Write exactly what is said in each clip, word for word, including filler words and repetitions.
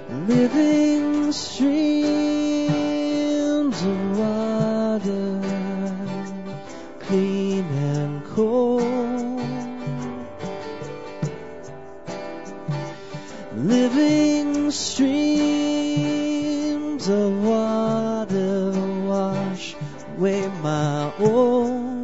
living streams of water, clean and cold, living streams of water wash away my own,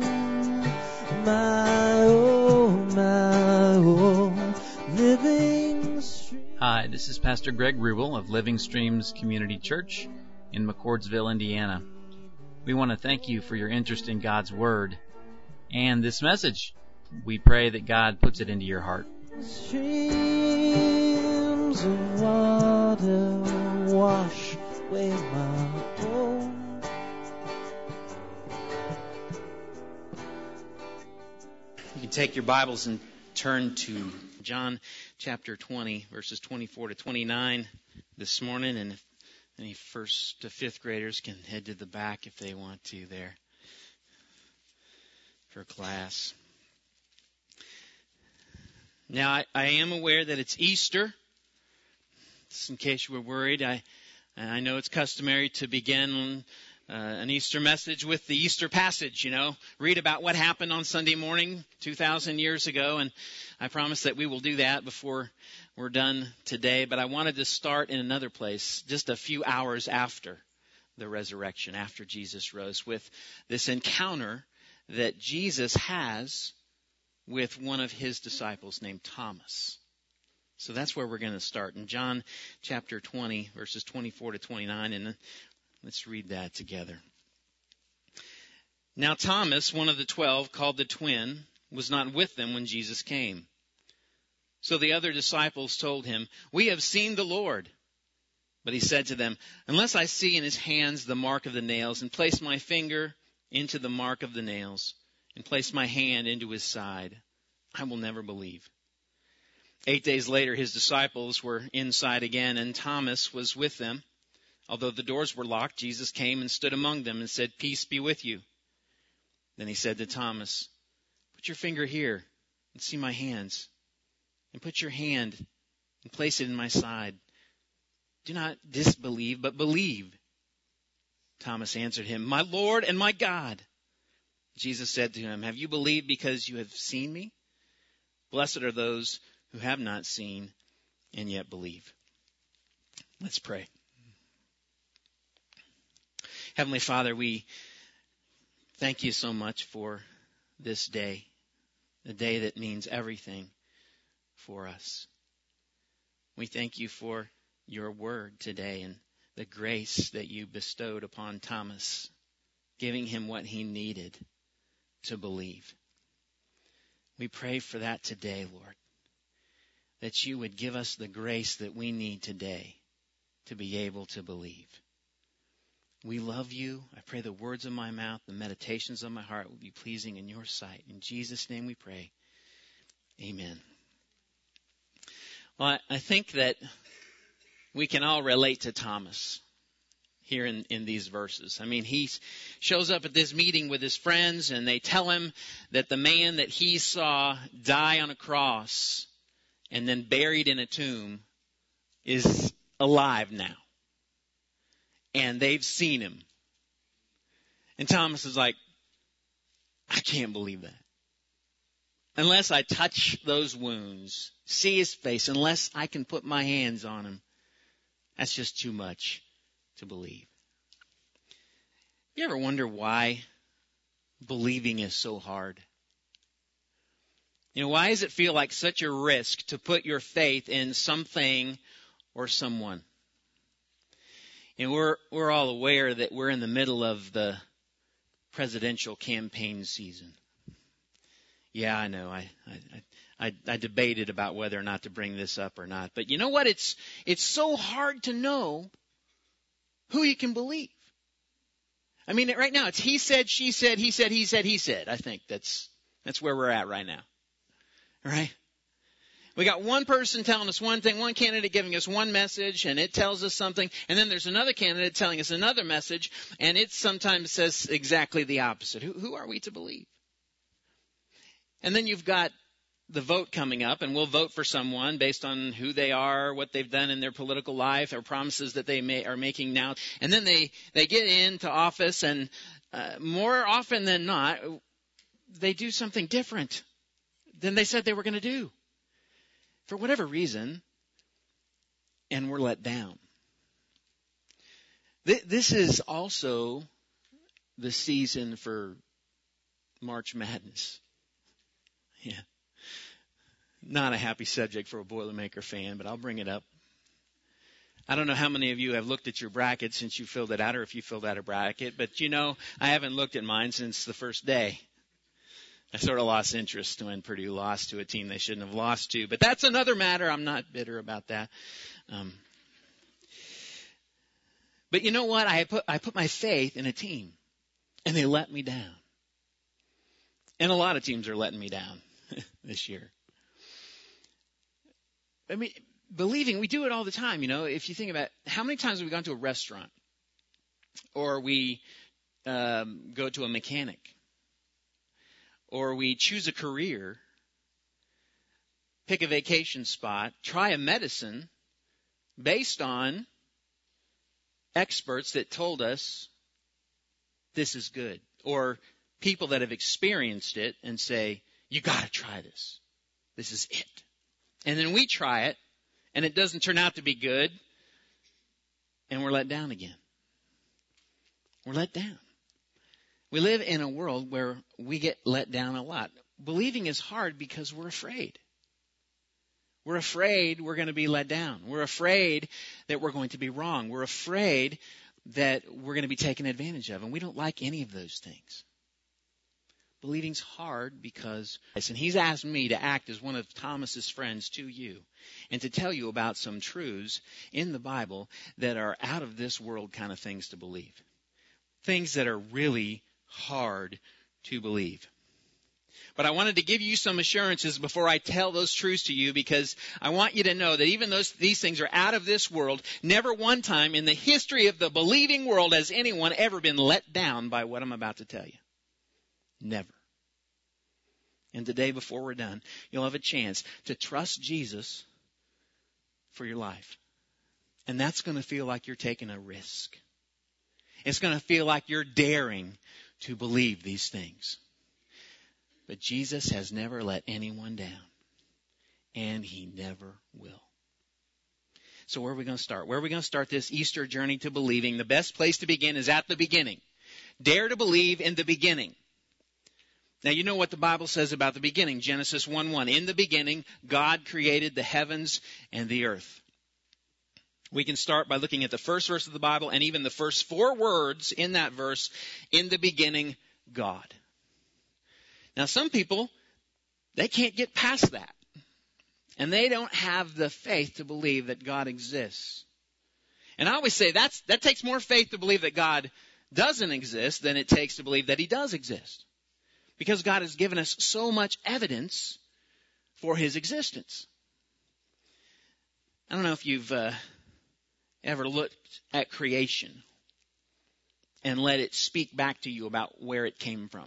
my own, my own, living streams. Hi, this is Pastor Greg Rubel of Living Streams Community Church in McCordsville, Indiana. We want to thank you for your interest in God's Word and this message. We pray that God puts it into your heart. Streams of water wash away my own. You can take your Bibles and turn to John chapter twenty, verses twenty-four to twenty-nine this morning. And if any first to fifth graders can head to the back if they want to there for class. Now, I, I am aware that it's Easter. Just in case you were worried, I, I know it's customary to begin uh, an Easter message with the Easter passage, you know. Read about what happened on Sunday morning two thousand years ago, and I promise that we will do that before we're done today. But I wanted to start in another place, just a few hours after the resurrection, after Jesus rose, with this encounter that Jesus has with one of his disciples named Thomas. So that's where we're going to start in John chapter twenty, verses twenty-four to twenty-nine, and let's read that together. Now Thomas, one of the twelve, called the twin, was not with them when Jesus came. So the other disciples told him, "We have seen the Lord." But he said to them, "Unless I see in his hands the mark of the nails, and place my finger into the mark of the nails, and place my hand into his side, I will never believe." Eight days later, his disciples were inside again, and Thomas was with them. Although the doors were locked, Jesus came and stood among them and said, "Peace be with you." Then he said to Thomas, "Put your finger here and see my hands, and put your hand and place it in my side. Do not disbelieve, but believe." Thomas answered him, "My Lord and my God." Jesus said to him, "Have you believed because you have seen me? Blessed are those who have not seen and yet believe." Let's pray. Heavenly Father, we thank you so much for this day, a day that means everything for us. We thank you for your word today and the grace that you bestowed upon Thomas, giving him what he needed to believe. We pray for that today, Lord, that you would give us the grace that we need today to be able to believe. We love you. I pray the words of my mouth, the meditations of my heart will be pleasing in your sight. In Jesus' name we pray. Amen. Well, I think that we can all relate to Thomas here in, in these verses. I mean, he shows up at this meeting with his friends, and they tell him that the man that he saw die on a cross and then buried in a tomb is alive now. And they've seen him. And Thomas is like, "I can't believe that. Unless I touch those wounds, see his face, unless I can put my hands on him, that's just too much to believe." You ever wonder why believing is so hard? You know, why does it feel like such a risk to put your faith in something or someone? And we're we're all aware that we're in the middle of the presidential campaign season. Yeah, I know. I I, I I debated about whether or not to bring this up or not. But you know what? It's it's so hard to know who you can believe. I mean, right now it's he said, she said, he said, he said, he said. I think that's that's where we're at right now. Right? We got one person telling us one thing, one candidate giving us one message, and it tells us something. And then there's another candidate telling us another message, and it sometimes says exactly the opposite. Who, who are we to believe? And then you've got the vote coming up, and we'll vote for someone based on who they are, what they've done in their political life, or promises that they may, are making now. And then they, they get into office, and uh, more often than not, they do something different than they said they were going to do. For whatever reason, and we're let down. This is also the season for March Madness. Yeah. Not a happy subject for a Boilermaker fan, but I'll bring it up. I don't know how many of you have looked at your bracket since you filled it out, or if you filled out a bracket, but you know, I haven't looked at mine since the first day. I sort of lost interest when Purdue lost to a team they shouldn't have lost to, but that's another matter. I'm not bitter about that. Um, but you know what? I put, I put my faith in a team, and they let me down. And a lot of teams are letting me down this year. I mean, believing, we do it all the time, you know. If you think about how many times have we gone to a restaurant, or we um, go to a mechanic, or we choose a career, pick a vacation spot, try a medicine based on experts that told us this is good, or people that have experienced it and say, you got to try this. This is it. And then we try it, and it doesn't turn out to be good, and we're let down again. We're let down. We live in a world where we get let down a lot. Believing is hard because we're afraid. We're afraid we're going to be let down. We're afraid that we're going to be wrong. We're afraid that we're going to be taken advantage of, and we don't like any of those things. Believing's hard because, and he's asked me to act as one of Thomas's friends to you and to tell you about some truths in the Bible that are out of this world kind of things to believe. Things that are really hard to believe. But I wanted to give you some assurances before I tell those truths to you, because I want you to know that even though these things are out of this world, never one time in the history of the believing world has anyone ever been let down by what I'm about to tell you. Never. And today, before we're done, you'll have a chance to trust Jesus for your life. And that's going to feel like you're taking a risk. It's going to feel like you're daring to believe these things. But Jesus has never let anyone down. And he never will. So where are we going to start? Where are we going to start this Easter journey to believing? The best place to begin is at the beginning. Dare to believe in the beginning. Now, you know what the Bible says about the beginning. Genesis one one. In the beginning, God created the heavens and the earth. We can start by looking at the first verse of the Bible and even the first four words in that verse. In the beginning, God. Now, some people, they can't get past that. And they don't have the faith to believe that God exists. And I always say that's, that takes more faith to believe that God doesn't exist than it takes to believe that he does exist. Because God has given us so much evidence for his existence. I don't know if you've uh, ever looked at creation and let it speak back to you about where it came from.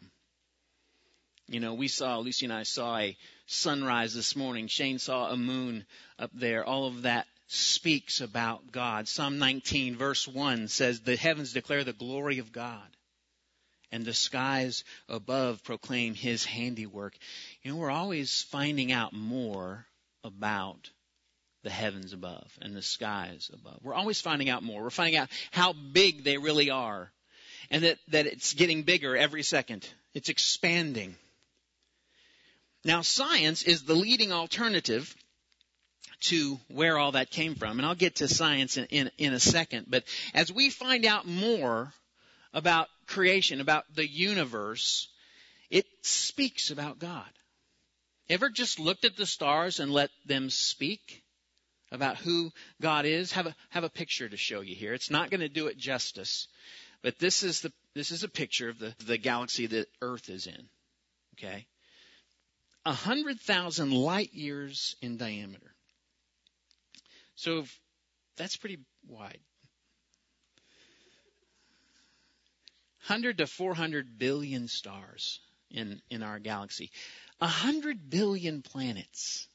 You know, we saw, Lucy and I saw a sunrise this morning. Shane saw a moon up there. All of that speaks about God. Psalm nineteen verse one says, the heavens declare the glory of God, and the skies above proclaim his handiwork. You know, we're always finding out more about the heavens above and the skies above. We're always finding out more. We're finding out how big they really are, and that, that it's getting bigger every second. It's expanding. Now, science is the leading alternative to where all that came from. And I'll get to science in, in, in a second. But as we find out more about creation, about the universe, it speaks about God. Ever just looked at the stars and let them speak about who God is? Have a, have a picture to show you here. It's not going to do it justice. But this is the this is a picture of the, the galaxy that Earth is in. Okay? A hundred thousand light years in diameter. So that's pretty wide. one hundred to four hundred billion stars in, in our galaxy. A hundred billion planets.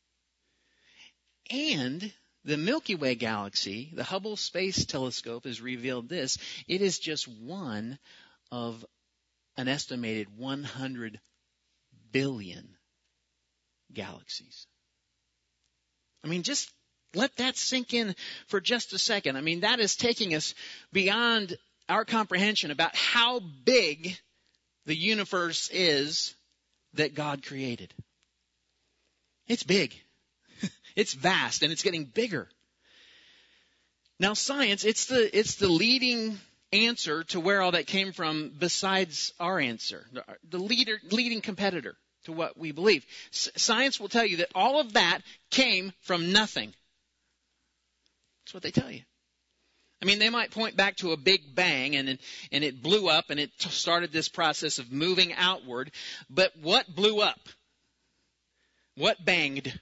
And the Milky Way galaxy, the Hubble Space Telescope has revealed this. It is just one of an estimated one hundred billion galaxies. I mean, just let that sink in for just a second. I mean, that is taking us beyond our comprehension about how big the universe is that God created. It's big. It's vast, and it's getting bigger. Now, science, it's the, it's the leading answer to where all that came from besides our answer, the leader, leading competitor to what we believe. S- science will tell you that all of that came from nothing. That's what they tell you. I mean, they might point back to a big bang and and it blew up and it t- started this process of moving outward. But what blew up? What banged?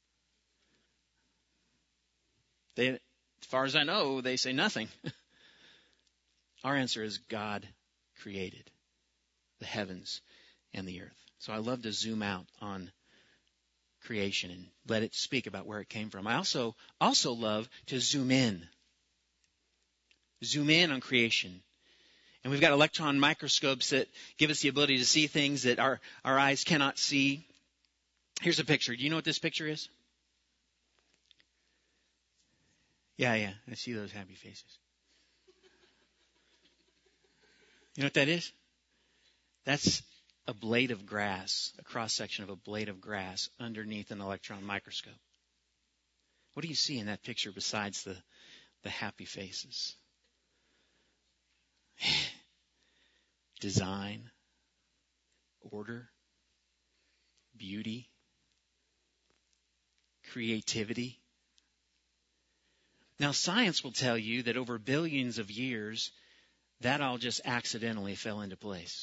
They, as far as I know, they say nothing. Our answer is God created the heavens and the earth. So I love to zoom out on creation and let it speak about where it came from. I also also love to zoom in. Zoom in on creation. And we've got electron microscopes that give us the ability to see things that our, our eyes cannot see. Here's a picture. Do you know what this picture is? Yeah, yeah. I see those happy faces. You know what that is? That's a blade of grass, a cross-section of a blade of grass underneath an electron microscope. What do you see in that picture besides the, the happy faces? Design, order, beauty, creativity. Now, science will tell you that over billions of years, that all just accidentally fell into place.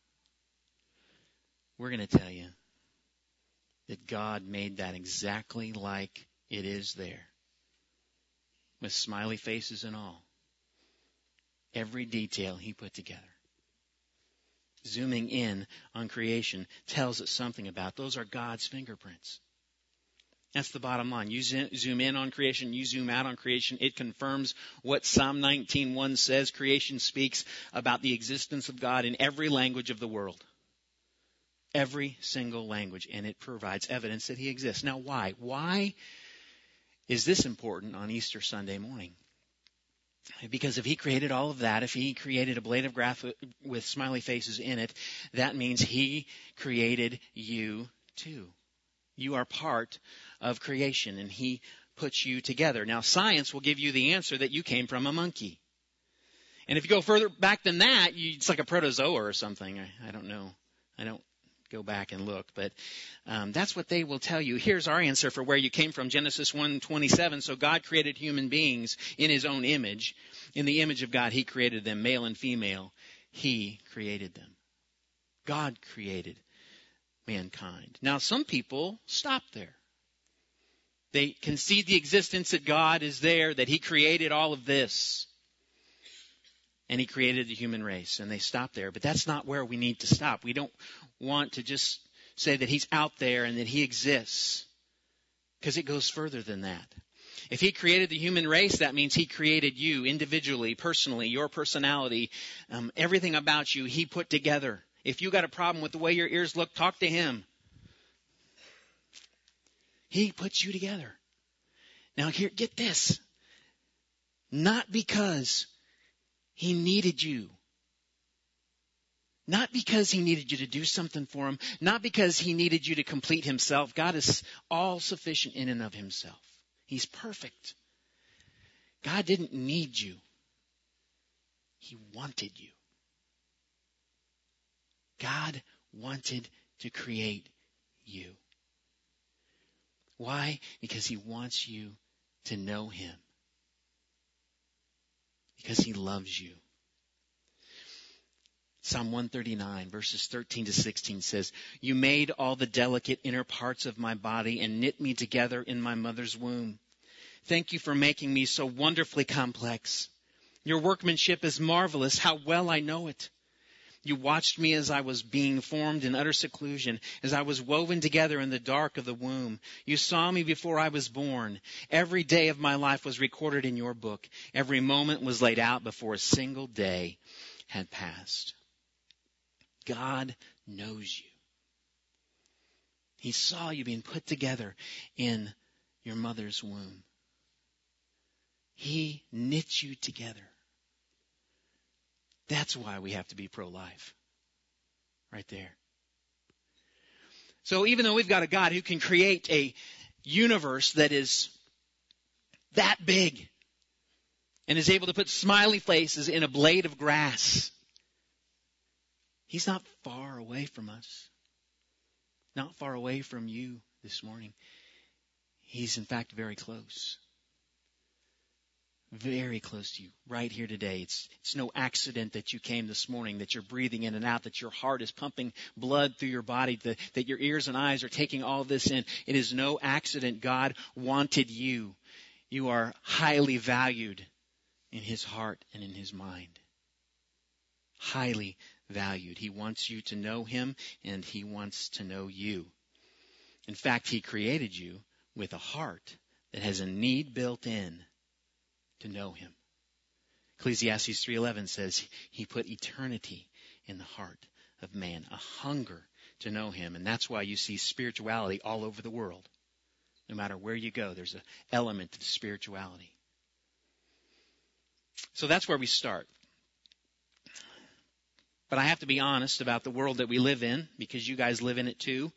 We're going to tell you that God made that exactly like it is there, with smiley faces and all. Every detail He put together. Zooming in on creation tells us something about those are God's fingerprints. That's the bottom line. You zoom in on creation, you zoom out on creation. It confirms what Psalm nineteen one says. Creation speaks about the existence of God in every language of the world. Every single language. And it provides evidence that He exists. Now, why? Why is this important on Easter Sunday morning? Because if He created all of that, if He created a blade of grass with smiley faces in it, that means He created you too. You are part of creation, and He puts you together. Now, science will give you the answer that you came from a monkey. And if you go further back than that, you, it's like a protozoa or something. I, I don't know. I don't go back and look, but um, that's what they will tell you. Here's our answer for where you came from. Genesis one twenty-seven. So God created human beings in His own image. In the image of God, He created them, male and female. He created them. God created mankind. Now, some people stop there. They concede the existence that God is there, that He created all of this. And He created the human race, and they stop there. But that's not where we need to stop. We don't want to just say that He's out there and that He exists, because it goes further than that. If He created the human race, that means He created you individually, personally, your personality, um, everything about you He put together. If you got a problem with the way your ears look, talk to Him. He puts you together. Now here, get this. Not because He needed you. Not because He needed you to do something for Him. Not because He needed you to complete Himself. God is all sufficient in and of Himself. He's perfect. God didn't need you. He wanted you. God wanted to create you. Why? Because He wants you to know Him. Because He loves you. Psalm one thirty-nine, verses thirteen to sixteen says, "You made all the delicate inner parts of my body and knit me together in my mother's womb. Thank you for making me so wonderfully complex. Your workmanship is marvelous. How well I know it. You watched me as I was being formed in utter seclusion, as I was woven together in the dark of the womb. You saw me before I was born. Every day of my life was recorded in your book. Every moment was laid out before a single day had passed. God knows you. He saw you being put together in your mother's womb. He knit you together. That's why we have to be pro-life. Right there. So even though we've got a God who can create a universe that is that big and is able to put smiley faces in a blade of grass, He's not far away from us. Not far away from you this morning. He's in fact very close. Very close to you, right here today. It's it's no accident that you came this morning, that you're breathing in and out, that your heart is pumping blood through your body, that, that your ears and eyes are taking all this in. It is no accident. God wanted you. You are highly valued in His heart and in His mind. Highly valued. He wants you to know Him, and He wants to know you. In fact, He created you with a heart that has a need built in to know Him. Ecclesiastes three eleven says He put eternity in the heart of man, a hunger to know Him. And that's why you see spirituality all over the world. No matter where you go, there's an element of spirituality. So that's where we start. But I have to be honest about the world that we live in, because you guys live in it too.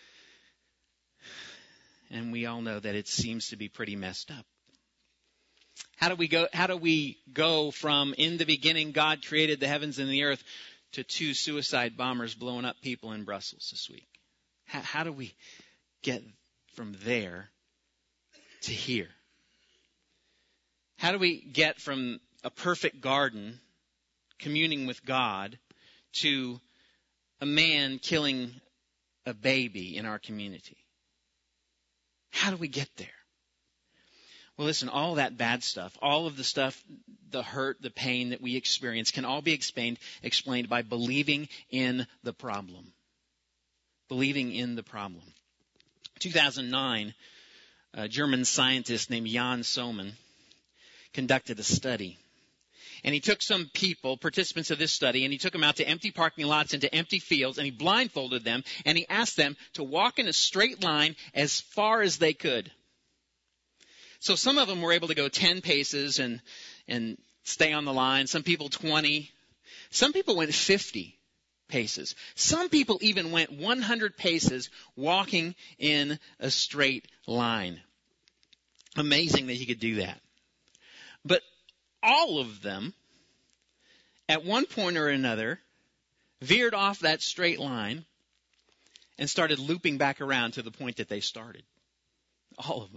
And we all know that it seems to be pretty messed up. How do we go, how do we go from in the beginning God created the heavens and the earth to two suicide bombers blowing up people in Brussels this week? How, how do we get from there to here? How do we get from a perfect garden communing with God to a man killing a baby in our community? How do we get there? Well, listen, all that bad stuff, all of the stuff, the hurt, the pain that we experience can all be explained, explained by believing in the problem. Believing in the problem. two thousand nine, a German scientist named Jan Soman conducted a study. And he took some people, participants of this study, and he took them out to empty parking lots, into empty fields, and he blindfolded them, and he asked them to walk in a straight line as far as they could. So some of them were able to go ten paces and and stay on the line. Some people twenty. Some people went fifty paces. Some people even went one hundred paces walking in a straight line. Amazing that he could do that. But all of them, at one point or another, veered off that straight line and started looping back around to the point that they started. All of them.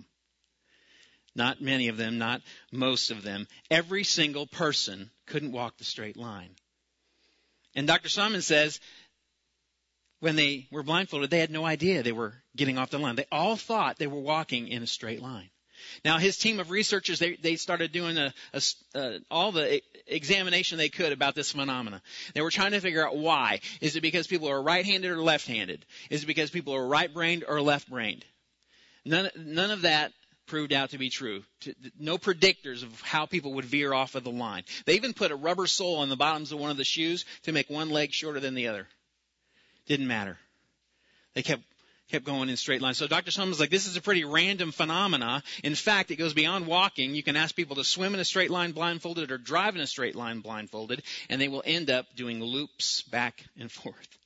Not many of them, not most of them. Every single person couldn't walk the straight line. And Doctor Soman says when they were blindfolded, they had no idea they were getting off the line. They all thought they were walking in a straight line. Now, his team of researchers, they, they started doing a, a, uh, all the examination they could about this phenomena. They were trying to figure out why. Is it because people are right-handed or left-handed? Is it because people are right-brained or left-brained? None, none of that proved out to be true. No predictors of how people would veer off of the line. They even put a rubber sole on the bottoms of one of the shoes to make one leg shorter than the other. Didn't matter. They kept kept going in straight lines. So Doctor Soman was like, this is a pretty random phenomena. In fact, it goes beyond walking. You can ask people to swim in a straight line blindfolded or drive in a straight line blindfolded, and they will end up doing loops back and forth.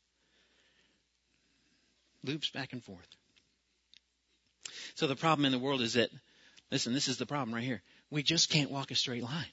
Loops back and forth. So the problem in the world is that, listen, this is the problem right here. We just can't walk a straight line.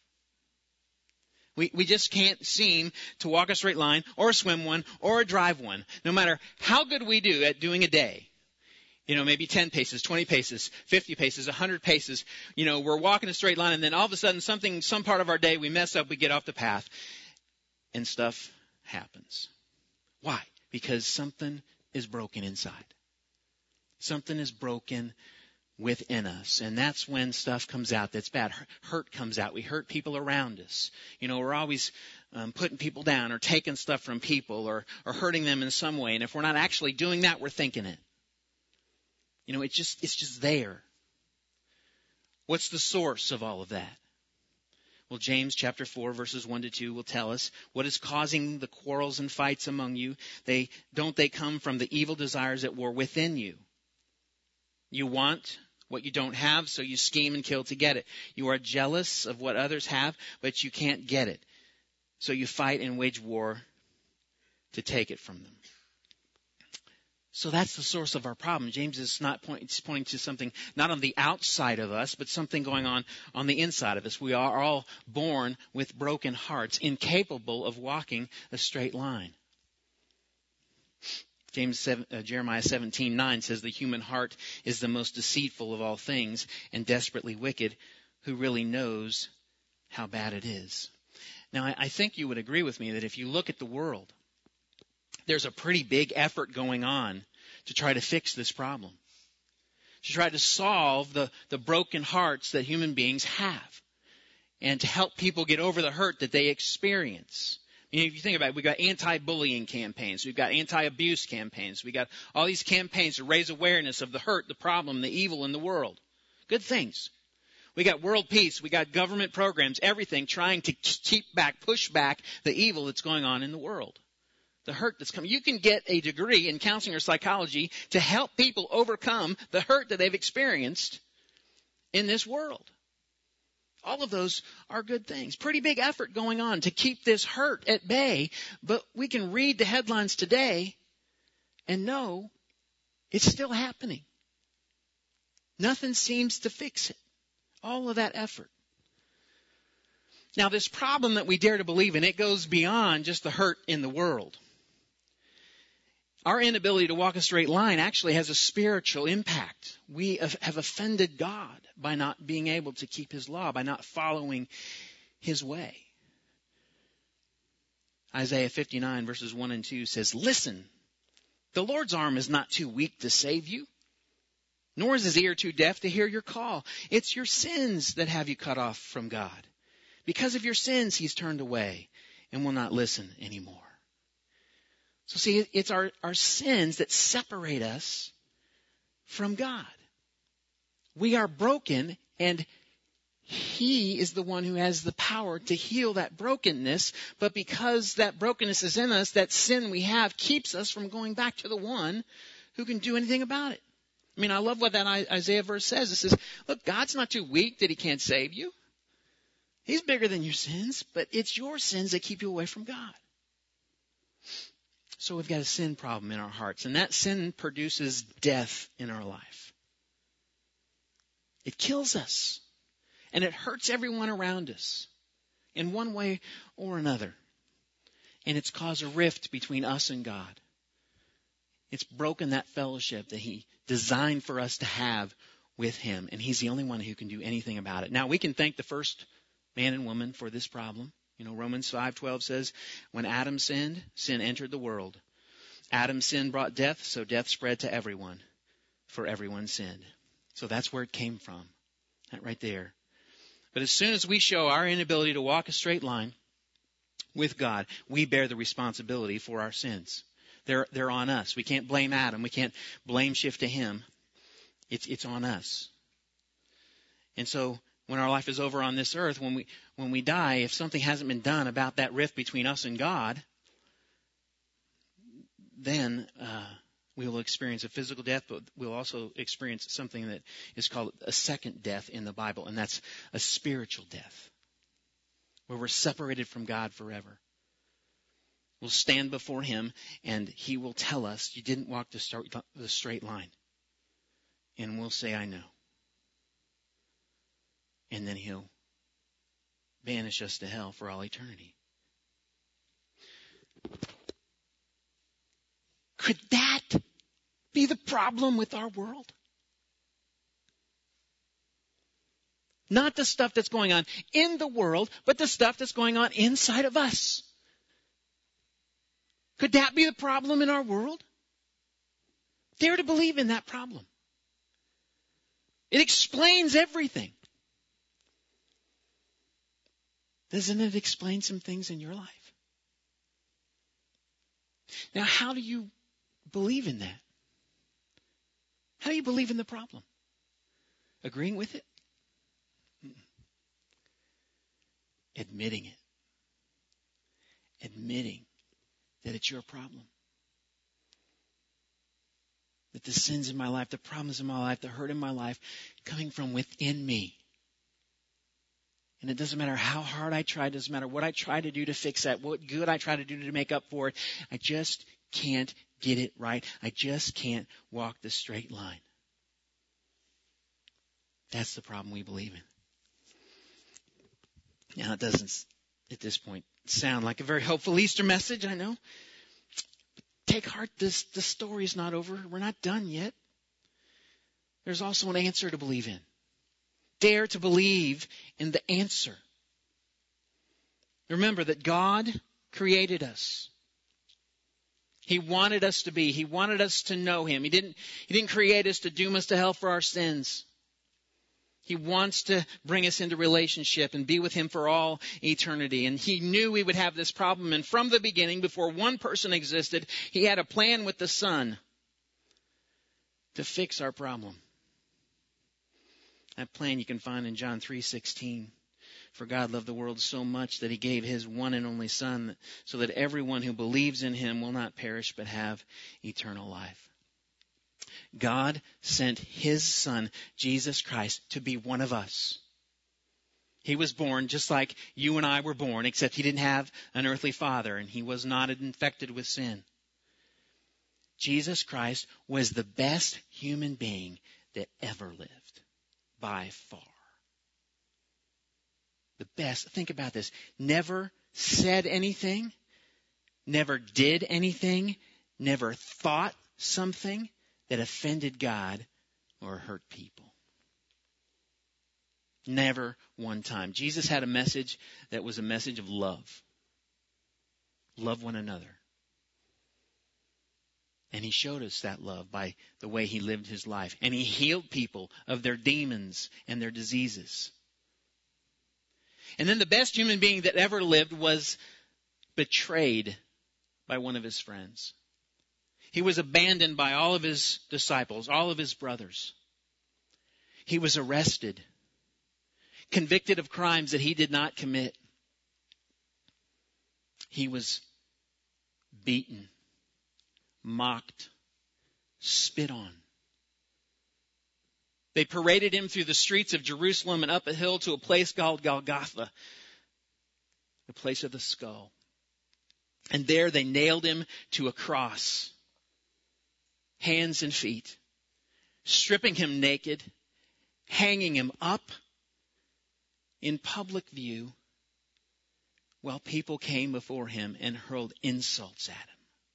We we just can't seem to walk a straight line or swim one or drive one. No matter how good we do at doing a day. You know, maybe ten paces, twenty paces, fifty paces, one hundred paces. You know, we're walking a straight line, and then all of a sudden something, some part of our day, we mess up, we get off the path, and stuff happens. Why? Because something is broken inside. Something is broken within us. And that's when stuff comes out that's bad. Hurt comes out. We hurt people around us. You know, we're always um, putting people down or taking stuff from people or, or hurting them in some way. And if we're not actually doing that, we're thinking it. You know, it's just, it's just there. What's the source of all of that? Well, James chapter four, verses one to two will tell us what is causing the quarrels and fights among you. They, don't they come from the evil desires that were within you? You want what you don't have, so you scheme and kill to get it. You are jealous of what others have, but you can't get it. So you fight and wage war to take it from them. So that's the source of our problem. James is not point, it's pointing to something not on the outside of us, but something going on on the inside of us. We are all born with broken hearts, incapable of walking a straight line. James seven, uh, Jeremiah seventeen nine says the human heart is the most deceitful of all things and desperately wicked. Who really knows how bad it is? Now, I, I think you would agree with me that if you look at the world, there's a pretty big effort going on to try to fix this problem, to try to solve the, the broken hearts that human beings have, and to help people get over the hurt that they experience. I mean, if you think about it, we've got anti-bullying campaigns, we've got anti-abuse campaigns, we've got all these campaigns to raise awareness of the hurt, the problem, the evil in the world. Good things. We got world peace, we got government programs, everything trying to keep back, push back the evil that's going on in the world. The hurt that's coming. You can get a degree in counseling or psychology to help people overcome the hurt that they've experienced in this world. All of those are good things. Pretty big effort going on to keep this hurt at bay. But we can read the headlines today and know it's still happening. Nothing seems to fix it. All of that effort. Now, this problem that we dare to believe in, it goes beyond just the hurt in the world. Our inability to walk a straight line actually has a spiritual impact. We have offended God by not being able to keep His law, by not following His way. Isaiah fifty-nine verses one and two says, "Listen, the Lord's arm is not too weak to save you, nor is His ear too deaf to hear your call. It's your sins that have you cut off from God. Because of your sins, He's turned away and will not listen anymore." So see, it's our, our sins that separate us from God. We are broken, and He is the one who has the power to heal that brokenness. But because that brokenness is in us, that sin we have keeps us from going back to the one who can do anything about it. I mean, I love what that Isaiah verse says. It says, look, God's not too weak that He can't save you. He's bigger than your sins, but it's your sins that keep you away from God. So we've got a sin problem in our hearts, and that sin produces death in our life. It kills us, and it hurts everyone around us in one way or another. And it's caused a rift between us and God. It's broken that fellowship that He designed for us to have with Him, and He's the only one who can do anything about it. Now, we can thank the first man and woman for this problem. You know, Romans five twelve says, when Adam sinned, sin entered the world. Adam's sin brought death, so death spread to everyone, for everyone sinned. So that's where it came from, that right there. But as soon as we show our inability to walk a straight line with God, we bear the responsibility for our sins. They're, they're on us. We can't blame Adam. We can't blame shift to him. It's, it's on us. And so when our life is over on this earth, when we when we die, if something hasn't been done about that rift between us and God, then uh, we will experience a physical death, but we'll also experience something that is called a second death in the Bible, and that's a spiritual death, where we're separated from God forever. We'll stand before Him, and He will tell us, you didn't walk the straight, the straight line. And we'll say, I know. And then He'll banish us to hell for all eternity. Could that be the problem with our world? Not the stuff that's going on in the world, but the stuff that's going on inside of us. Could that be the problem in our world? Dare to believe in that problem. It explains everything. Doesn't it explain some things in your life? Now, how do you believe in that? How do you believe in the problem? Agreeing with it? Mm-mm. Admitting it. Admitting that it's your problem. That the sins in my life, the problems in my life, the hurt in my life, coming from within me. And it doesn't matter how hard I try, it doesn't matter what I try to do to fix that, what good I try to do to make up for it. I just can't get it right. I just can't walk the straight line. That's the problem we believe in. Now, it doesn't, at this point, sound like a very hopeful Easter message, I know. But take heart, this the story's not over. We're not done yet. There's also an answer to believe in. Dare to believe in the answer. Remember that God created us. He wanted us to be. He wanted us to know Him. He didn't, He didn't create us to doom us to hell for our sins. He wants to bring us into relationship and be with Him for all eternity. And He knew we would have this problem. And from the beginning, before one person existed, He had a plan with the Son to fix our problem. That plan you can find in John three sixteen. For God loved the world so much that He gave His one and only Son, so that everyone who believes in Him will not perish but have eternal life. God sent His Son, Jesus Christ, to be one of us. He was born just like you and I were born, except He didn't have an earthly father and He was not infected with sin. Jesus Christ was the best human being that ever lived, by far. The best. Think about this. Never said anything, never did anything, never thought something that offended God or hurt people. Never one time. Jesus had a message that was a message of love. Love one another. And He showed us that love by the way He lived His life. And He healed people of their demons and their diseases. And then the best human being that ever lived was betrayed by one of His friends. He was abandoned by all of His disciples, all of His brothers. He was arrested, convicted of crimes that He did not commit. He was beaten, mocked, spit on. They paraded Him through the streets of Jerusalem and up a hill to a place called Golgotha, the place of the skull. And there they nailed Him to a cross, hands and feet, stripping Him naked, hanging Him up in public view while people came before Him and hurled insults at Him.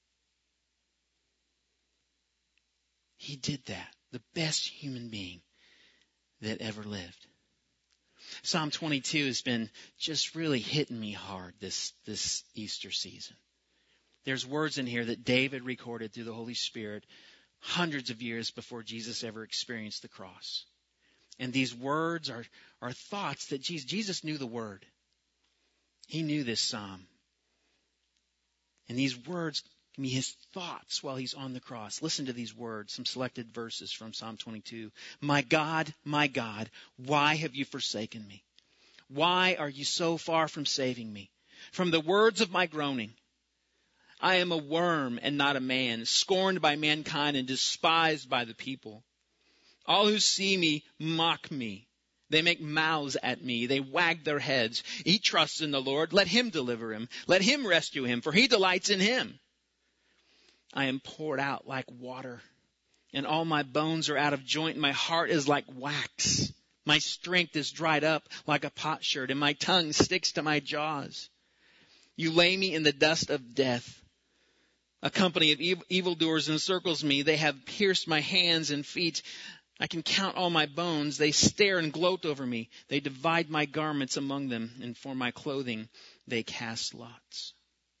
He did that, the best human being that ever lived. Psalm twenty-two has been just really hitting me hard this, this Easter season. There's words in here that David recorded through the Holy Spirit hundreds of years before Jesus ever experienced the cross. And these words are, are thoughts that Jesus, Jesus knew the word. He knew this psalm. And these words can be His thoughts while He's on the cross. Listen to these words, some selected verses from Psalm twenty-two. My God, my God, why have you forsaken me? Why are you so far from saving me? From the words of my groaning, I am a worm and not a man, scorned by mankind and despised by the people. All who see me mock me. They make mouths at me. They wag their heads. He trusts in the Lord. Let Him deliver him. Let Him rescue him, for He delights in him. I am poured out like water, and all my bones are out of joint, and my heart is like wax. My strength is dried up like a potsherd, and my tongue sticks to my jaws. You lay me in the dust of death. A company of evil, evildoers encircles me. They have pierced my hands and feet. I can count all my bones. They stare and gloat over me. They divide my garments among them, and for my clothing they cast lots.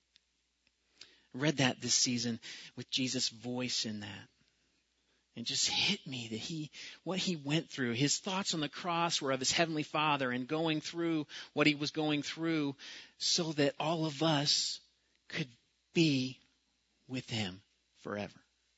I read that this season with Jesus' voice in that. It just hit me that he, what He went through, His thoughts on the cross were of His Heavenly Father and going through what He was going through so that all of us could be with him forever.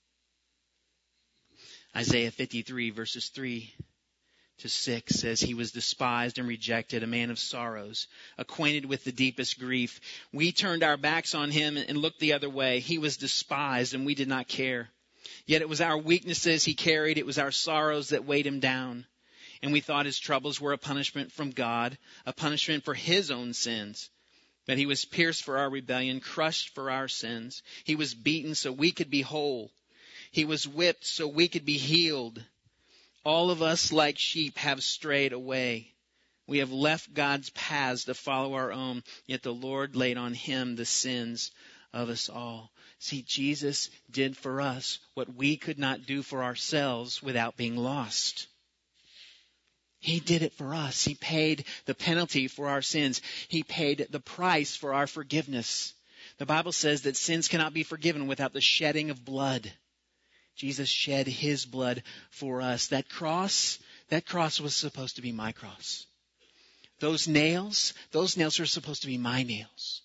Isaiah fifty-three verses three to six says, he was despised and rejected, a man of sorrows, acquainted with the deepest grief. We turned our backs on him and looked the other way. He was despised and we did not care. Yet it was our weaknesses he carried. It was our sorrows that weighed him down. And we thought his troubles were a punishment from God, a punishment for his own sins. But he was pierced for our rebellion, crushed for our sins. He was beaten so we could be whole. He was whipped so we could be healed. All of us, like sheep, have strayed away. We have left God's paths to follow our own, yet the Lord laid on him the sins of us all. See, Jesus did for us what we could not do for ourselves without being lost. He did it for us. He paid the penalty for our sins. He paid the price for our forgiveness. The Bible says that sins cannot be forgiven without the shedding of blood. Jesus shed his blood for us. That cross, that cross was supposed to be my cross. Those nails, those nails are supposed to be my nails.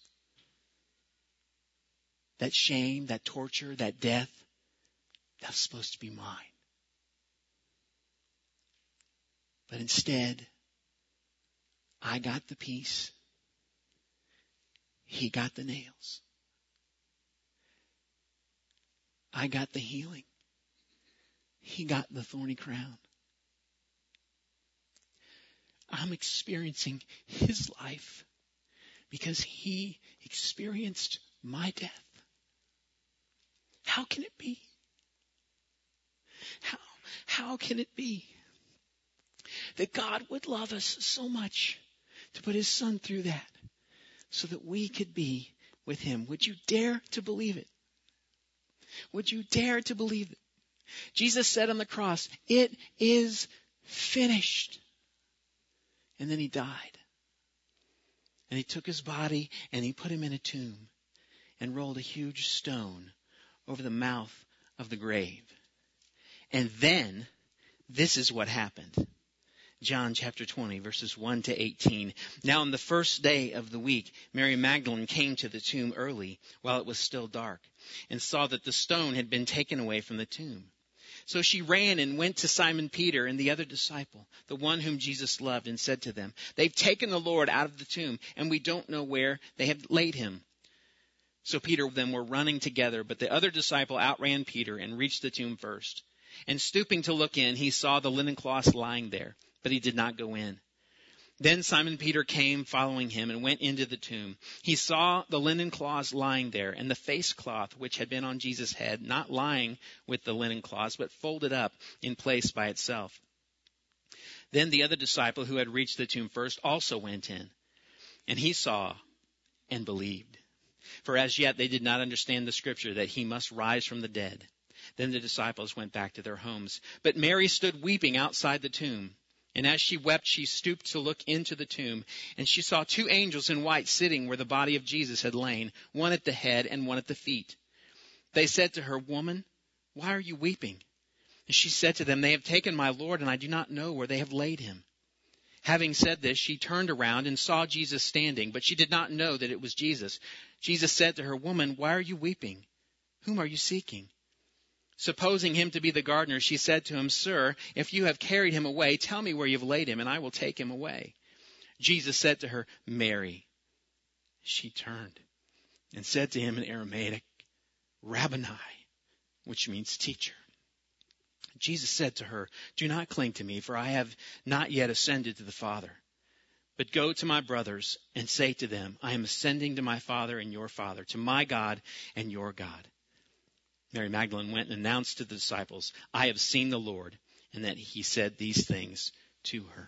That shame, that torture, that death, that's supposed to be mine. But instead, I got the peace. He got the nails. I got the healing. He got the thorny crown. I'm experiencing his life because he experienced my death. How can it be? How, how can it be that God would love us so much to put his son through that so that we could be with him? Would you dare to believe it? Would you dare to believe it? Jesus said on the cross, it is finished. And then he died. And he took his body and he put him in a tomb and rolled a huge stone over the mouth of the grave. And then this is what happened. John chapter twenty, verses one to eighteen. Now on the first day of the week, Mary Magdalene came to the tomb early while it was still dark and saw that the stone had been taken away from the tomb. So she ran and went to Simon Peter and the other disciple, the one whom Jesus loved, and said to them, they've taken the Lord out of the tomb, and we don't know where they have laid him. So Peter and them were running together, but the other disciple outran Peter and reached the tomb first. And stooping to look in, he saw the linen cloths lying there, but he did not go in. Then Simon Peter came following him and went into the tomb. He saw the linen cloths lying there and the face cloth which had been on Jesus' head, not lying with the linen cloths, but folded up in place by itself. Then the other disciple who had reached the tomb first also went in, and he saw and believed. For as yet they did not understand the scripture that he must rise from the dead. Then the disciples went back to their homes. But Mary stood weeping outside the tomb. And as she wept, she stooped to look into the tomb, and she saw two angels in white sitting where the body of Jesus had lain, one at the head and one at the feet. They said to her, woman, why are you weeping? And she said to them, they have taken my Lord, and I do not know where they have laid him. Having said this, she turned around and saw Jesus standing, but she did not know that it was Jesus. Jesus said to her, woman, why are you weeping? Whom are you seeking? Supposing him to be the gardener, she said to him, sir, if you have carried him away, tell me where you have laid him, and I will take him away. Jesus said to her, Mary. She turned and said to him in Aramaic, Rabboni, which means teacher. Jesus said to her, do not cling to me, for I have not yet ascended to the Father. But go to my brothers and say to them, I am ascending to my Father and your Father, to my God and your God. Mary Magdalene went and announced to the disciples, I have seen the Lord, and that he said these things to her.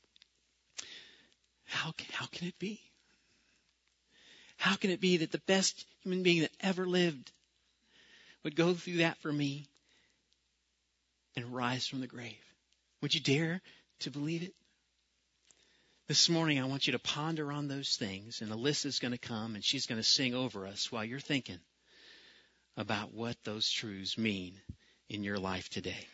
How can, how can it be? How can it be that the best human being that ever lived would go through that for me and rise from the grave? Would you dare to believe it? This morning, I want you to ponder on those things, and Alyssa's going to come, and she's going to sing over us while you're thinking about what those truths mean in your life today.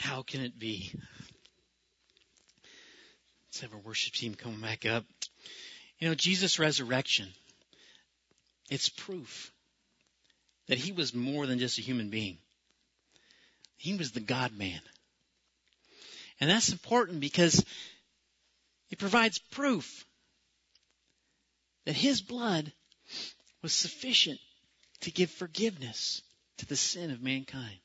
How can it be? Let's have our worship team come back up. You know, Jesus' resurrection, it's proof that he was more than just a human being. He was the God-man. And that's important because it provides proof that his blood was sufficient to give forgiveness to the sin of mankind.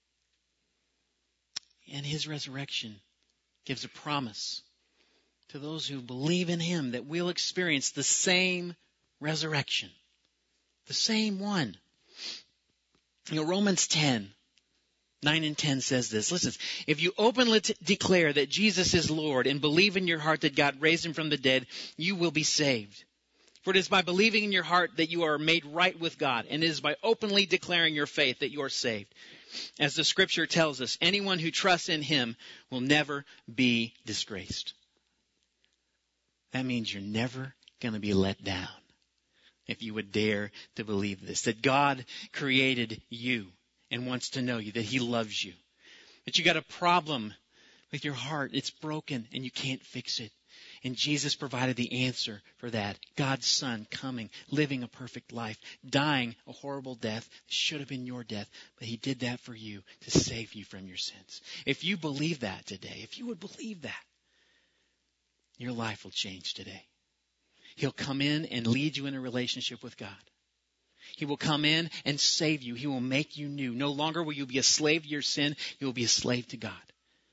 And his resurrection gives a promise to those who believe in him that we'll experience the same resurrection. The same one. You know, Romans ten, nine and ten says this. Listen, if you openly t- declare that Jesus is Lord and believe in your heart that God raised him from the dead, you will be saved. For it is by believing in your heart that you are made right with God, and it is by openly declaring your faith that you are saved. As the scripture tells us, anyone who trusts in him will never be disgraced. That means you're never going to be let down if you would dare to believe this. That God created you and wants to know you, that he loves you. That you got a problem with your heart. It's broken and you can't fix it. And Jesus provided the answer for that. God's Son coming, living a perfect life, dying a horrible death. It should have been your death, but he did that for you to save you from your sins. If you believe that today, if you would believe that, your life will change today. He'll come in and lead you in a relationship with God. He will come in and save you. He will make you new. No longer will you be a slave to your sin. You will be a slave to God.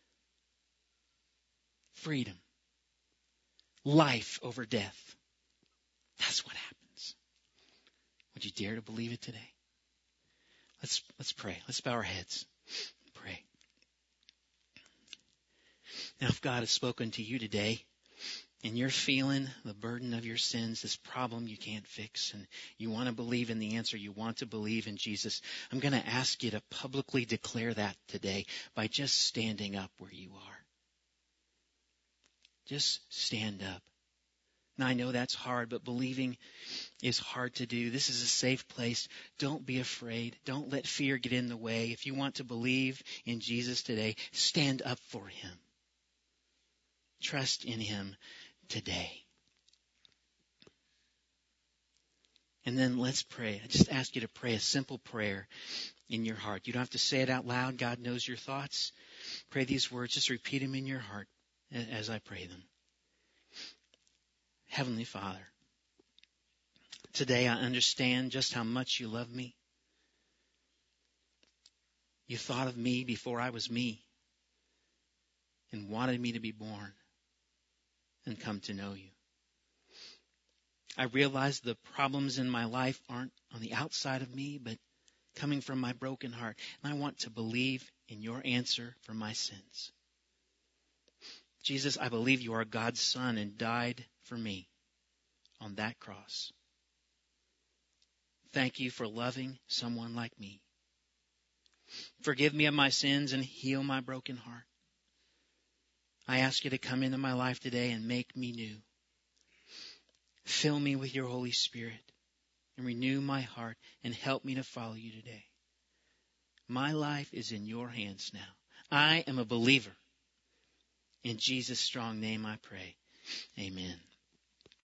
Freedom. Life over death. That's what happens. Would you dare to believe it today? Let's, let's pray. Let's bow our heads and pray. Now, if God has spoken to you today, and you're feeling the burden of your sins, this problem you can't fix, and you want to believe in the answer, you want to believe in Jesus, I'm going to ask you to publicly declare that today by just standing up where you are. Just stand up. Now, I know that's hard, but believing is hard to do. This is a safe place. Don't be afraid. Don't let fear get in the way. If you want to believe in Jesus today, stand up for him. Trust in him today. And then let's pray. I just ask you to pray a simple prayer in your heart. You don't have to say it out loud. God knows your thoughts. Pray these words. Just repeat them in your heart as I pray them. Heavenly Father, today I understand just how much you love me. You thought of me before I was me and wanted me to be born and come to know you. I realize the problems in my life aren't on the outside of me, but coming from my broken heart. And I want to believe in your answer for my sins. Jesus, I believe you are God's Son and died for me on that cross. Thank you for loving someone like me. Forgive me of my sins and heal my broken heart. I ask you to come into my life today and make me new. Fill me with your Holy Spirit and renew my heart and help me to follow you today. My life is in your hands now. I am a believer. In Jesus' strong name I pray. Amen.